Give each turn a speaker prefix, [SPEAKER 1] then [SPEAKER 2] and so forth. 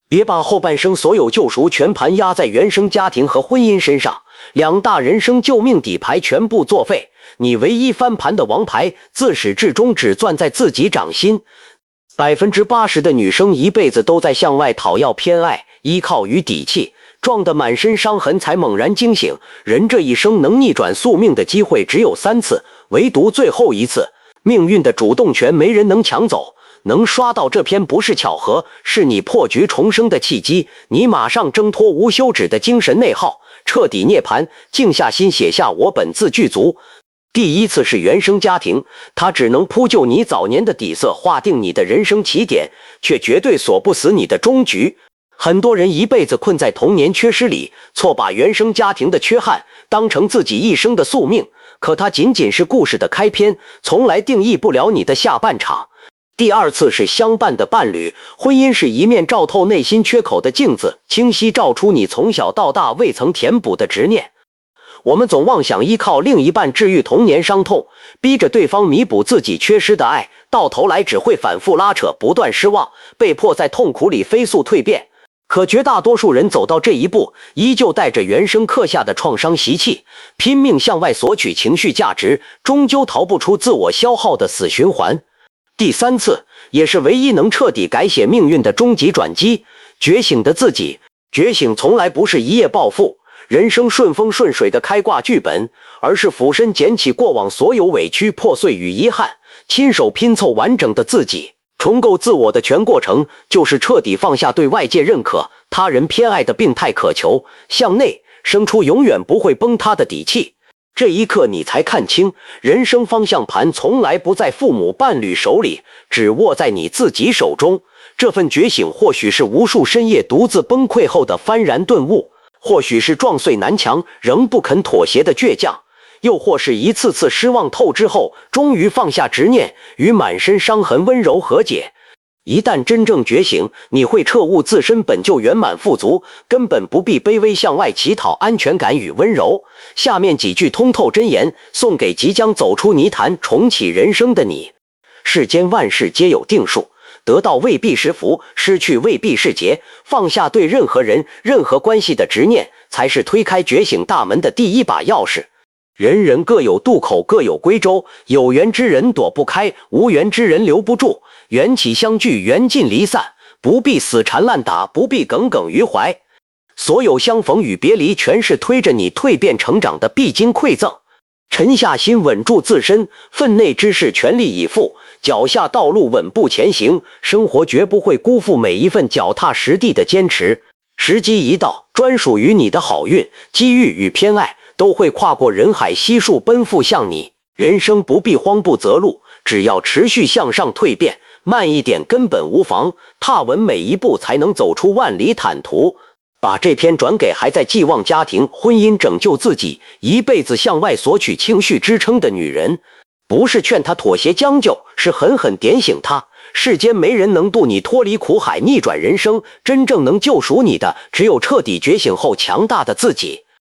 [SPEAKER 1] 别把后半生所有救赎全盘压在原生家庭和婚姻身上，两大人生救命底牌全部作废，你唯一翻盘的王牌自始至终只攥在自己掌心。80%的女生一辈子都在向外讨要偏爱、依靠与底气，撞得满身伤痕才猛然惊醒，人这一生能逆转宿命的机会只有3次，唯独最后一次，命运的主动权没人能抢走。能刷到这篇不是巧合，是你破局重生的契机。你马上挣脱无休止的精神内耗，彻底涅槃，静下心写下我本自具足。第一次是原生家庭，它只能铺就你早年的底色，划定你的人生起点，却绝对锁不死你的终局。很多人一辈子困在童年缺失里，错把原生家庭的缺憾当成自己一生的宿命，可它仅仅是故事的开篇，从来定义不了你的下半场。第二次是相伴的伴侣，婚姻是一面照透内心缺口的镜子，清晰照出你从小到大未曾填补的执念。我们总妄想依靠另一半治愈童年伤痛，逼着对方弥补自己缺失的爱，到头来只会反复拉扯，不断失望，被迫在痛苦里飞速蜕变。可绝大多数人走到这一步，依旧带着原生刻下的创伤习气，拼命向外索取情绪价值，终究逃不出自我消耗的死循环。第三次，也是唯一能彻底改写命运的终极转机，觉醒的自己。觉醒从来不是一夜暴富，人生顺风顺水的开挂剧本，而是俯身捡起过往所有委屈、破碎与遗憾，亲手拼凑完整的自己。重构自我的全过程，就是彻底放下对外界认可、他人偏爱的病态渴求，向内生出永远不会崩塌的底气。这一刻你才看清，人生方向盘从来不在父母伴侣手里，只握在你自己手中。这份觉醒或许是无数深夜独自崩溃后的幡然顿悟，或许是撞碎南墙仍不肯妥协的倔强，又或是一次次失望透支后终于放下执念，与满身伤痕温柔和解。一旦真正觉醒，你会彻悟自身本就圆满富足，根本不必卑微向外乞讨安全感与温柔。下面几句通透箴言，送给即将走出泥潭重启人生的你。世间万事皆有定数，得到未必是福，失去未必是劫。放下对任何人、任何关系的执念，才是推开觉醒大门的第一把钥匙。人人各有渡口，各有归舟，有缘之人躲不开，无缘之人留不住。缘起相聚，缘尽离散，不必死缠烂打，不必耿耿于怀。所有相逢与别离，全是推着你蜕变成长的必经馈赠。沉下心，稳住自身，分内之事全力以赴，脚下道路稳步前行。生活绝不会辜负每一份脚踏实地的坚持。时机一到，专属于你的好运、机遇与偏爱都会跨过人海悉数奔赴向你。人生不必慌不择路，只要持续向上蜕变，慢一点根本无妨，踏稳每一步才能走出万里坦途。把这篇转给还在寄望家庭、婚姻拯救自己，一辈子向外索取情绪支撑的女人。不是劝她妥协将就，是狠狠点醒她，世间没人能渡你脱离苦海，逆转人生。真正能救赎你的，只有彻底觉醒后强大的自己。